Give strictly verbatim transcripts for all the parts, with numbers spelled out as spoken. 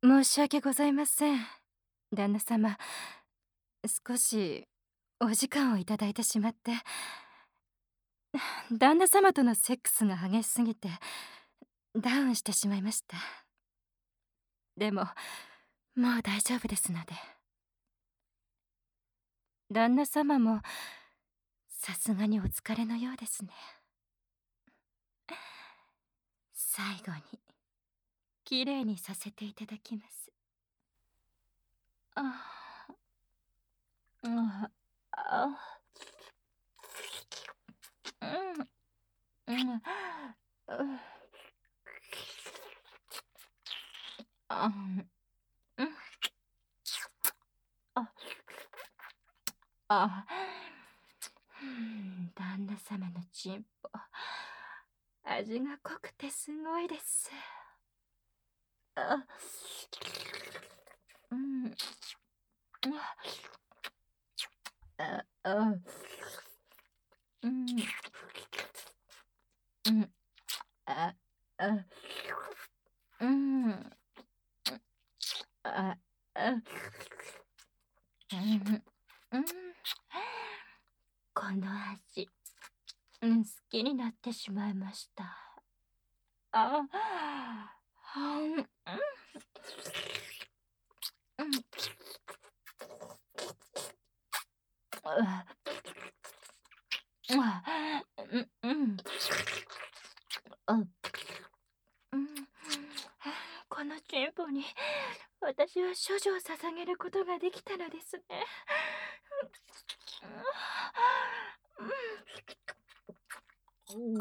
申し訳ございません。旦那様、少しお時間をいただいてしまって、旦那様とのセックスが激しすぎて、ダウンしてしまいました。でも、もう大丈夫ですので。旦那様も、さすがにお疲れのようですね。最後に、きれいにさせていただきます。ああ、ああ、うん、うん、うん、あ、うん、あ、あ、うん、旦那様のチンポ、味が濃くてすごいです。あ、うん、あ、あ、うん、うん、あ、あ、うん、あ、あ、うん、うん、この味、うん、好きになってしまいました。あ、うん、うん、うん、あ、うん、うん、あ、うん、このチンポに私は処女を捧げることができたのですね。うん、うん、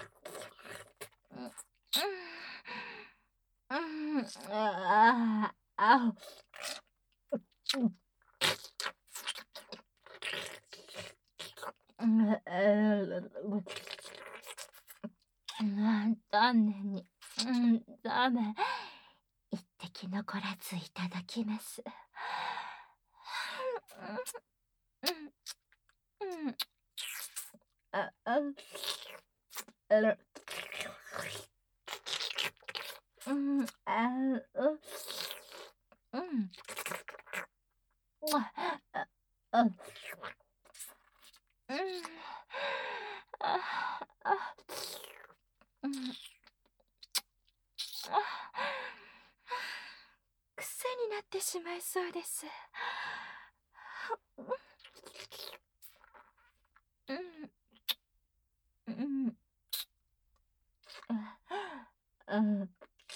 うん、うん、ああ、あ、うん、うん、うん、丹念に、うん、ダメ。一滴残らずいただきます。うん、うん、あ、あ、あ、うん、あ、う、うん、あ、あ、あ、うん、あ、あ、うん、あ、癖になってしまいそうです。うん、うん、あ、うん、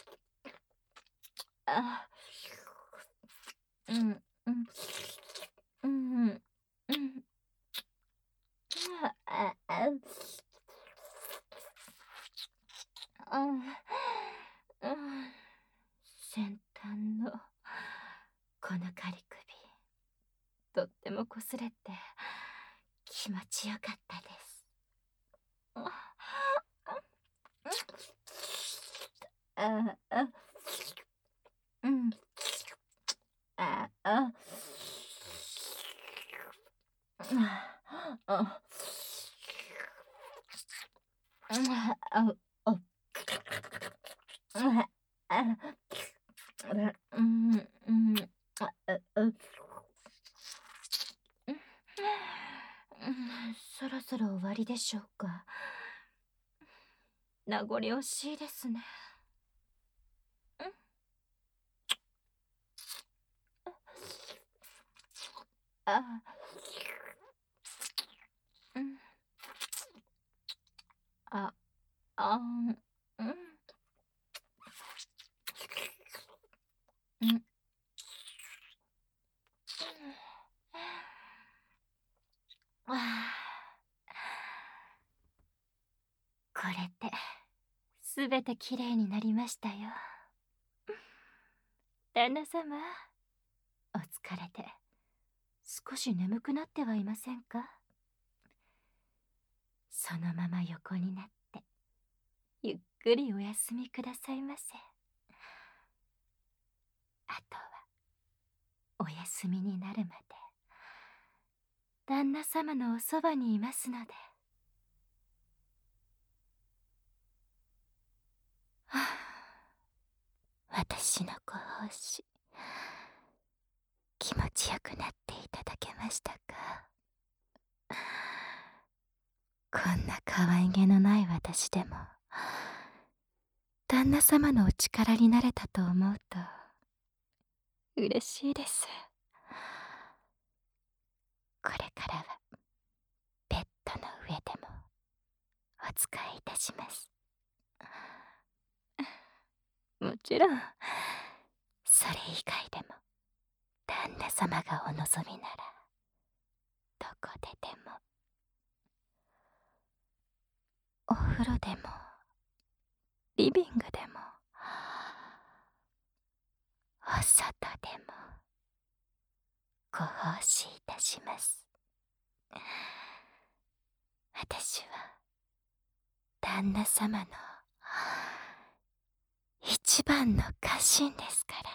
あ、うん、うん、うん、うん、あ、あ、あ、うん、先端のこのカリ首、とっても擦れて気持ちよかったです。あ、あ、あ、うん、あ、あ、あ、あ、あ、あ、あ、あ、あ、うん、うん、あ、あ、あ、うん、そろそろ終わりでしょうか。名残惜しいですね。うん、あ、うん、あ、あん、うん、うん、ああ、これで、すべてきれいになりましたよ。旦那様、お疲れで、少し眠くなってはいませんか？そのまま横になって、ゆっくりお休みくださいませ。あとは、お休みになるまで、旦那様のおそばにいますので。はあ、私の子をし、気持ちよくなっていただけましたか？こんな可愛げのない私でも、旦那様のお力になれたと思うと、嬉しいです。これからは、ベッドの上でも、お使いいたします。もちろん、それ以外でも、旦那様がお望みなら、どこででも。お風呂でも、リビングでも、お外でも、ご奉仕いたします。私は、旦那様の、一番の家臣ですから。